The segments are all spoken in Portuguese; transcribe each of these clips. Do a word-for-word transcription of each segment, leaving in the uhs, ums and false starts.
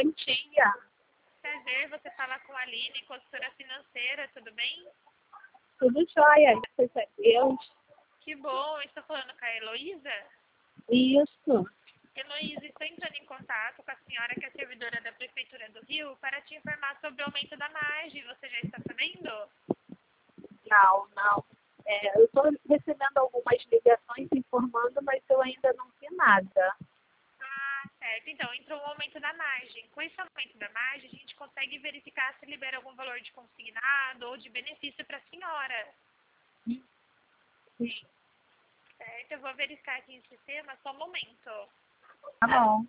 Bom dia. Prazer, você fala com a Aline, consultora financeira, tudo bem? Tudo jóia, graças a Deus. Que bom, estou falando com a Heloísa. Isso. Heloísa, estou entrando em contato com a senhora que é servidora da Prefeitura do Rio para te informar sobre o aumento da margem. Você já está sabendo? Não, não. É, eu estou recebendo algumas ligações informando, mas eu ainda não vi nada. Ah, certo. Então, entrou um aumento da margem. Com esse aumento da margem, a gente consegue verificar se libera algum valor de consignado ou de benefício para a senhora. Sim. Certo, eu vou verificar aqui no sistema, só um momento. Tá bom.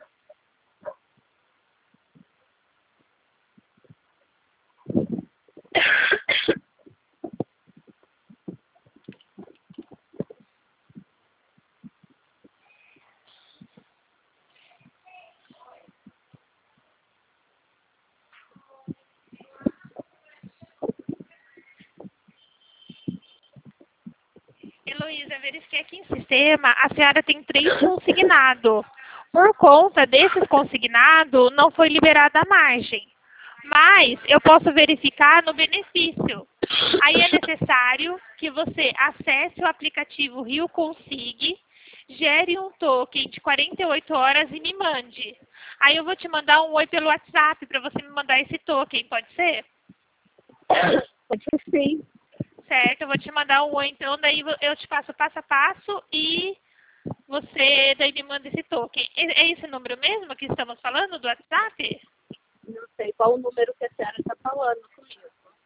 Heloísa, verifiquei aqui em sistema, a senhora tem três consignados. Por conta desses consignados, não foi liberada a margem. Mas eu posso verificar no benefício. Aí é necessário que você acesse o aplicativo Rio Consig, gere um token de quarenta e oito horas e me mande. Aí eu vou te mandar um oi pelo WhatsApp para você me mandar esse token, pode ser? Pode ser sim. Certo, eu vou te mandar um oi, então daí eu te passo passo a passo e você daí me manda esse token. É esse número mesmo que estamos falando do WhatsApp? Não sei qual o número que a senhora está falando comigo.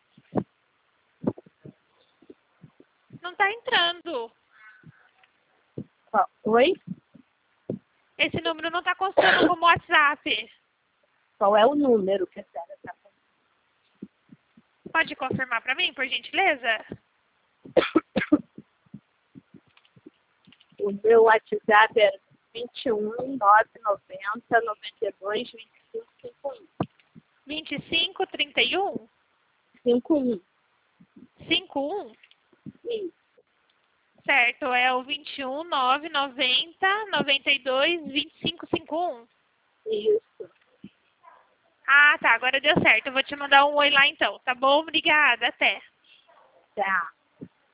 Não está entrando. Qual? Oi? Esse número não está constando como WhatsApp. Qual é o número que a senhora está falando? Pode confirmar para mim, por gentileza? O meu WhatsApp é vinte e um, nove noventa, noventa e dois, vinte e cinco, cinquenta e um. vinte e cinco, trinta e um, cinquenta e um. cinquenta e um? Isso. Certo, é o vinte e um, nove noventa, noventa e dois, vinte e cinco, cinquenta e um. Isso. Ah, tá, agora deu certo. Eu vou te mandar um oi lá então, tá bom? Obrigada, até. Tá.